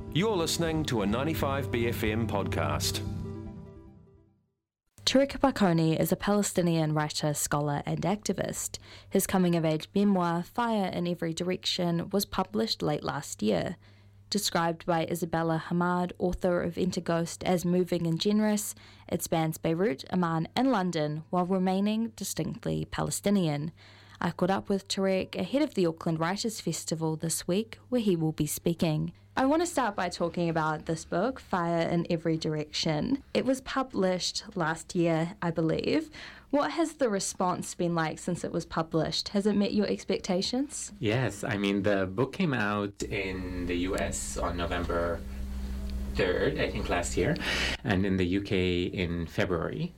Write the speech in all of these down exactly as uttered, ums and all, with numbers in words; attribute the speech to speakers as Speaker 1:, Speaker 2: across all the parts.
Speaker 1: You're listening to a ninety-five B F M podcast.
Speaker 2: Tariq Barkoni is a Palestinian writer, scholar and activist. His coming-of-age memoir, Fire in Every Direction, was published late last year. Described by Isabella Hamad, author of Enter Ghost, as moving and generous, it spans Beirut, Amman and London while remaining distinctly Palestinian. I caught up with Tariq ahead of the Auckland Writers' Festival this week, where he will be speaking. I want to start by talking about this book, Fire in Every Direction. It was published last year, I believe. What has the response been like since it was published? Has it met your expectations?
Speaker 3: Yes, I mean, the book came out in the U S on November third, I think last year, and in the U K in February.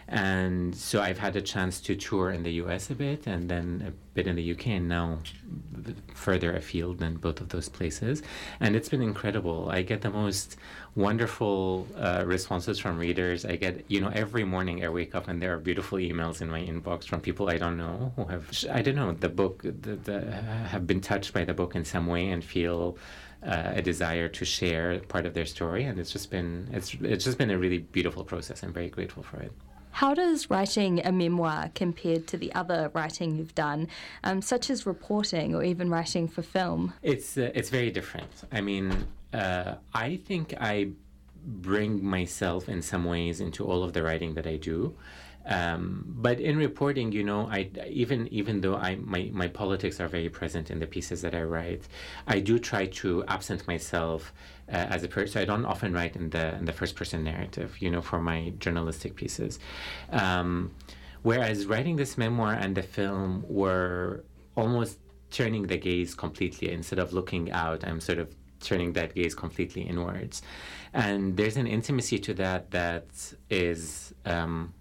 Speaker 3: And so I've had a chance to tour in the U S a bit and then a bit in the U K and now further afield than both of those places. And it's been incredible. I get the most wonderful uh, responses from readers. I get, you know, every morning I wake up and there are beautiful emails in my inbox from people I don't know who have, I don't know, the book, the, the, have been touched by the book in some way and feel Uh, a desire to share part of their story, and it's just been it's it's just been a really beautiful process. I'm very grateful for it.
Speaker 2: How does writing a memoir compared to the other writing you've done, um, such as reporting or even writing for film?
Speaker 3: It's uh, it's very different. I mean, uh, I think I bring myself in some ways into all of the writing that I do. Um, but in reporting, you know, I even even though I my, my politics are very present in the pieces that I write, I do try to absent myself uh, as a person. So I don't often write in the in the first person narrative, you know, for my journalistic pieces. Um, whereas writing this memoir and the film were almost turning the gaze completely. Instead of looking out, I'm sort of turning that gaze completely inwards, and there's an intimacy to that that is. Um,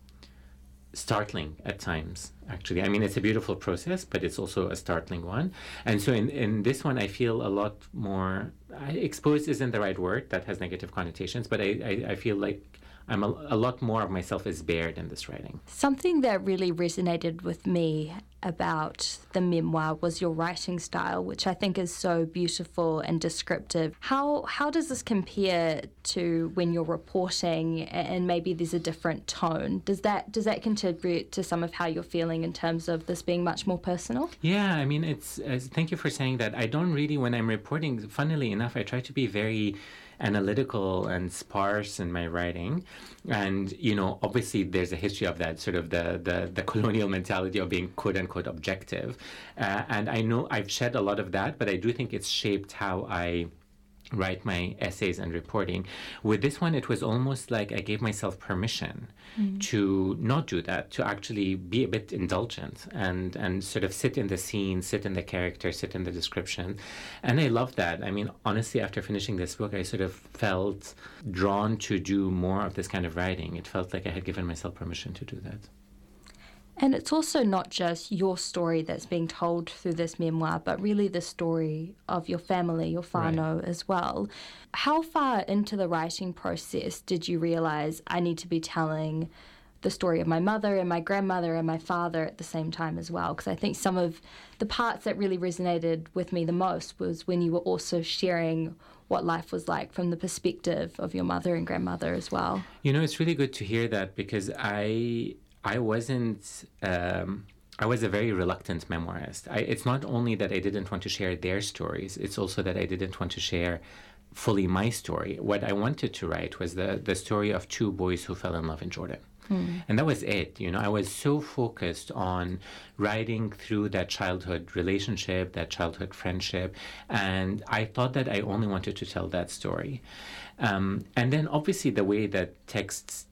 Speaker 3: startling at times, actually. I mean, it's a beautiful process, but it's also a startling one. And so in, in this one, I feel a lot more, I, exposed isn't the right word, that has negative connotations, but I, I, I feel like I'm a, a lot more of myself is bared in this writing.
Speaker 2: Something that really resonated with me about the memoir was your writing style, which I think is so beautiful and descriptive. How how does this compare to when you're reporting and maybe there's a different tone? Does that does that contribute to some of how you're feeling in terms of this being much more personal?
Speaker 3: Yeah, I mean, it's uh, thank you for saying that. I don't really, when I'm reporting, funnily enough, I try to be very analytical and sparse in my writing. And, you know, obviously there's a history of that, sort of the, the, the colonial mentality of being quote-unquote objective. Uh, and I know I've shed a lot of that, but I do think it's shaped how I write my essays and reporting. With this one, it was almost like I gave myself permission mm. to not do that, to actually be a bit indulgent and, and sort of sit in the scene, sit in the character, sit in the description. And I love that. I mean, honestly, after finishing this book, I sort of felt drawn to do more of this kind of writing. It felt like I had given myself permission to do that.
Speaker 2: And it's also not just your story that's being told through this memoir, but really the story of your family, your whānau right. as well. How far into the writing process did you realise I need to be telling the story of my mother and my grandmother and my father at the same time as well? Because I think some of the parts that really resonated with me the most was when you were also sharing what life was like from the perspective of your mother and grandmother as well.
Speaker 3: You know, it's really good to hear that, because I... I wasn't, um, I was a very reluctant memoirist. I, it's not only that I didn't want to share their stories, it's also that I didn't want to share fully my story. What I wanted to write was the, the story of two boys who fell in love in Jordan. Mm. And that was it. You know, I was so focused on writing through that childhood relationship, that childhood friendship, and I thought that I only wanted to tell that story. Um, and then obviously the way that texts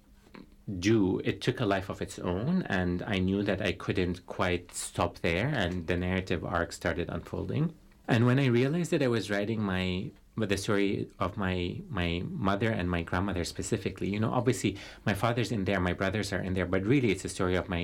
Speaker 3: do, it took a life of its own, and I knew that I couldn't quite stop there, and the narrative arc started unfolding. And when I realized that I was writing my the story of my my mother and my grandmother specifically, you know, obviously my father's in there, my brothers are in there, but really it's a story of my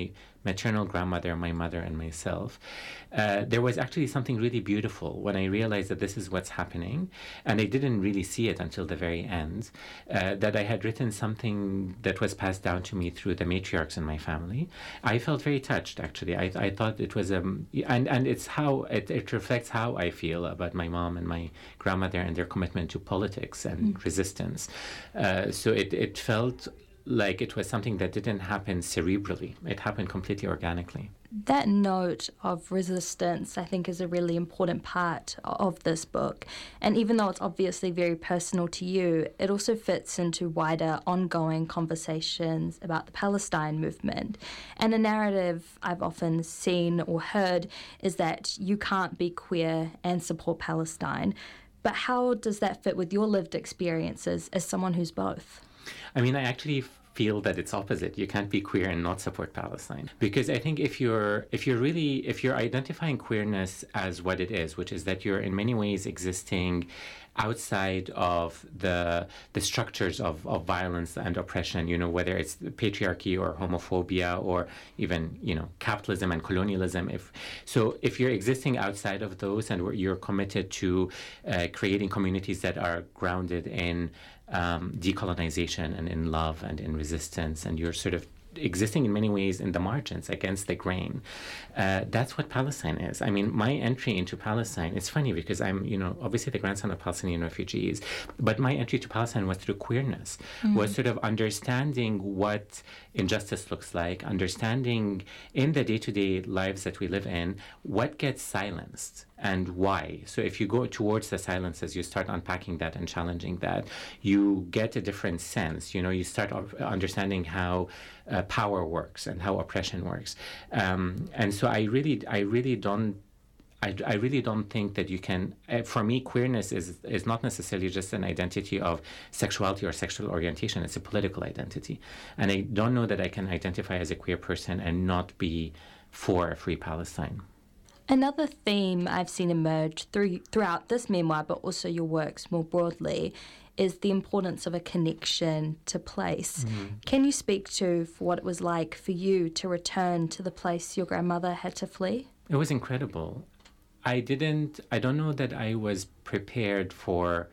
Speaker 3: maternal grandmother, my mother, and myself, uh, there was actually something really beautiful when I realized that this is what's happening, and I didn't really see it until the very end, uh, that I had written something that was passed down to me through the matriarchs in my family. I felt very touched, actually. I, I thought it was, um, and, and it's how, it, it reflects how I feel about my mom and my grandmother and their commitment to politics and mm. resistance. Uh, so it, it felt like it was something that didn't happen cerebrally. It happened completely organically.
Speaker 2: That note of resistance, I think, is a really important part of this book. And even though it's obviously very personal to you, it also fits into wider ongoing conversations about the Palestine movement. And a narrative I've often seen or heard is that you can't be queer and support Palestine. But how does that fit with your lived experiences as someone who's both?
Speaker 3: I mean, I actually feel that it's opposite. You can't be queer and not support Palestine. Because I think if you're if you're really, if you're identifying queerness as what it is, which is that you're in many ways existing outside of the the structures of, of violence and oppression, you know, whether it's patriarchy or homophobia or even, you know, capitalism and colonialism. If so, if you're existing outside of those and you're committed to uh, creating communities that are grounded in um, decolonization and in love and in resistance, and you're sort of existing in many ways in the margins against the grain. Uh, that's what Palestine is. I mean, my entry into Palestine, it's funny because I'm, you know, obviously the grandson of Palestinian refugees, but my entry to Palestine was through queerness, mm-hmm. was sort of understanding what injustice looks like, understanding in the day-to-day lives that we live in, what gets silenced and why. So if you go towards the silences, you start unpacking that and challenging that, you get a different sense. You know, you start understanding how uh, power works and how oppression works. Um, and so I really, I really don't I, I really don't think that you can, uh, for me, queerness is, is not necessarily just an identity of sexuality or sexual orientation. It's a political identity. And I don't know that I can identify as a queer person and not be for a free Palestine.
Speaker 2: Another theme I've seen emerge through, throughout this memoir, but also your works more broadly, is the importance of a connection to place. Mm-hmm. Can you speak to for what it was like for you to return to the place your grandmother had to flee?
Speaker 3: It was incredible. I didn't, I don't know that I was prepared for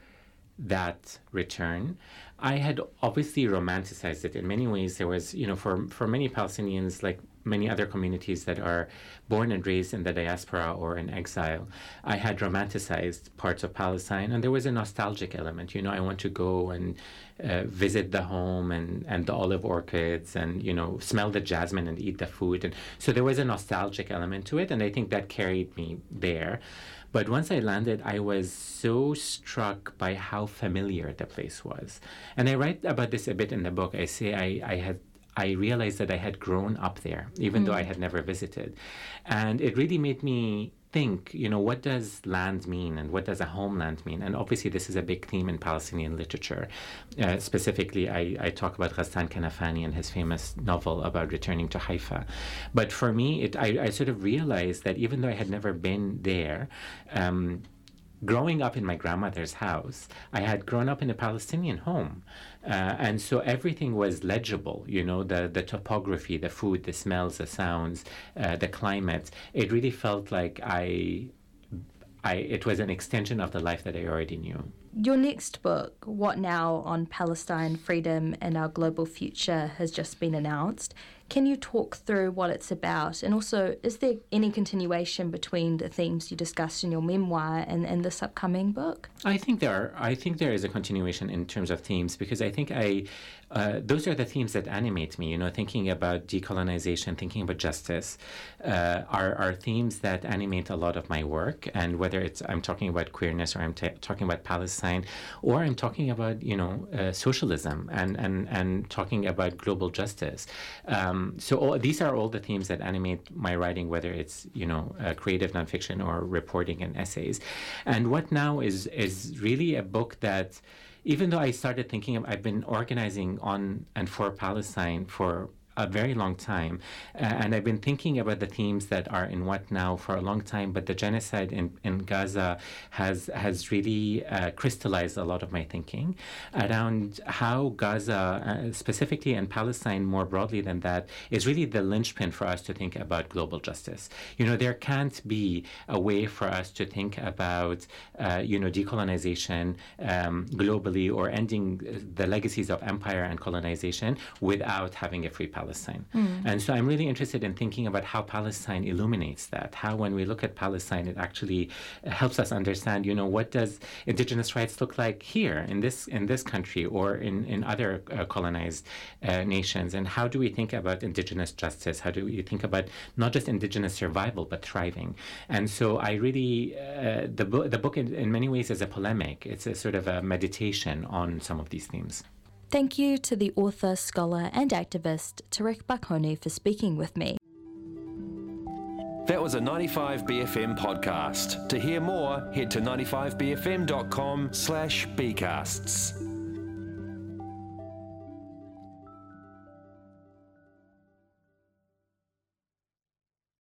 Speaker 3: that return. I had obviously romanticized it in many ways. There was, you know, for, for many Palestinians, like many other communities that are born and raised in the diaspora or in exile, I had romanticized parts of Palestine, and there was a nostalgic element. You know, I want to go and uh, visit the home and, and the olive orchards and, you know, smell the jasmine and eat the food. And so there was a nostalgic element to it, and I think that carried me there. But once I landed, I was so struck by how familiar the place was. And I write about this a bit in the book. I say I, I had I realized that I had grown up there, even mm. though I had never visited. And it really made me think, you know, what does land mean and what does a homeland mean? And obviously this is a big theme in Palestinian literature. Uh, specifically, I, I talk about Ghassan Kanafani and his famous novel about returning to Haifa. But for me, it, I, I sort of realized that even though I had never been there, um, growing up in my grandmother's house, I had grown up in a Palestinian home. Uh, and so everything was legible, you know, the, the topography, the food, the smells, the sounds, uh, the climate. It really felt like I, I, it was an extension of the life that I already knew.
Speaker 2: Your next book, What Now on Palestine, Freedom and Our Global Future, has just been announced. Can you talk through what it's about? And also, is there any continuation between the themes you discussed in your memoir and, and this upcoming book?
Speaker 3: I think there are. I think there is a continuation in terms of themes, because I think I, uh, those are the themes that animate me. You know, thinking about decolonization, thinking about justice, uh, are are themes that animate a lot of my work. And whether it's I'm talking about queerness or I'm t- talking about Palestine, or I'm talking about, you know, uh, socialism and, and, and talking about global justice. Um, so all, these are all the themes that animate my writing, whether it's, you know, uh, creative nonfiction or reporting and essays. And What Now is is really a book that, even though I started thinking of, I've been organizing on and for Palestine for a very long time. Uh, and I've been thinking about the themes that are in What Now for a long time, but the genocide in, in Gaza has, has really uh, crystallized a lot of my thinking around how Gaza, uh, specifically, and Palestine more broadly than that, is really the linchpin for us to think about global justice. You know, there can't be a way for us to think about, uh, you know, decolonization um, globally, or ending the legacies of empire and colonization without having a free Palestine. Mm. And so I'm really interested in thinking about how Palestine illuminates that, how when we look at Palestine, it actually helps us understand, you know, what does indigenous rights look like here in this in this country or in, in other uh, colonized uh, nations, and how do we think about indigenous justice? How do we think about not just indigenous survival, but thriving? And so I really, uh, the, bo- the book in, in many ways is a polemic. It's a sort of a meditation on some of these themes.
Speaker 2: Thank you to the author, scholar and activist Tariq Bakhoni for speaking with me.
Speaker 1: That was a ninety-five B F M podcast. To hear more, head to ninety-five b f m dot com slash bcasts.